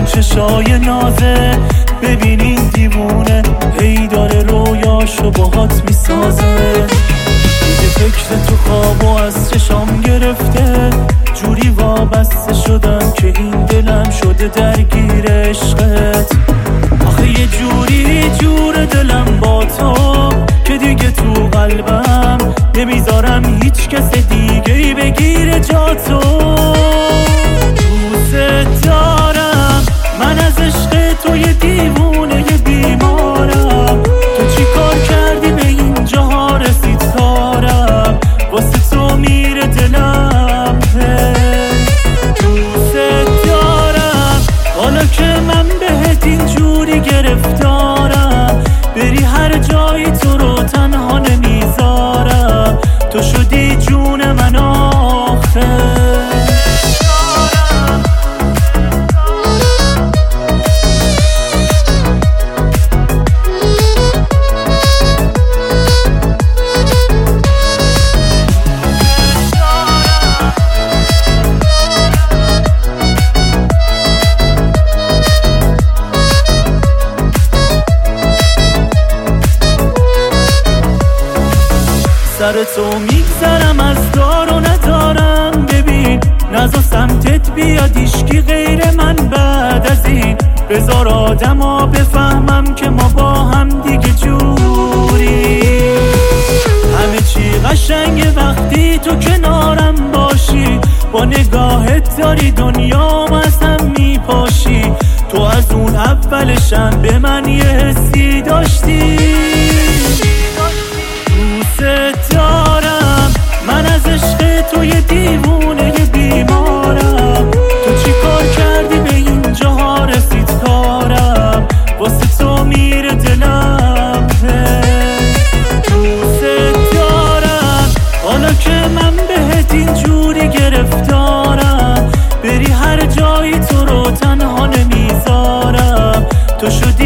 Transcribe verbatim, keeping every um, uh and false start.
چشای نازه، ببین این دیوونه هی داره رویاشو باهات میسازه. دیگه فکر تو خواب و از چشام گرفته، جوری وابسته شدم که این دلم شده درگیر عشقت. آخه یه جوری جور دلم با تو که دیگه تو قلبم نمیذارم هیچ کس دیگه ای بگیره جا تو. دوست دارم من از عشق تو، یه دیوونه یه بیمارم. تو چی کار کردی به اینجا ها رسید کارم، واسه تو میره دلم. دوست دارم حالا که من بهت اینجوری گرفتارم، بری هر جایی تو رو تنها نمیذارم. تو شدی جون من آخه. سر تو میگذرم از دار و ندارم، ببین نزا سمتت بیاد ایشکی غیر من بعد از این. بذار آدم ها بفهمم که ما با هم دیگه جوری. همه چی قشنگه وقتی تو کنارم باشی، با نگاهت داری دنیام از هم میپاشی. تو از اون اولشم به من یه حسی داشتی. دوست دارم من از عشق تو، یه دیوونه یه بیمارم. تو چی کار کردی به اینجا ها رسید کارم، واسه تو میره دلم. دوست دارم حالا که من بهت اینجوری گرفتارم، بری هر جایی تو رو تنها نمیذارم. تو شدی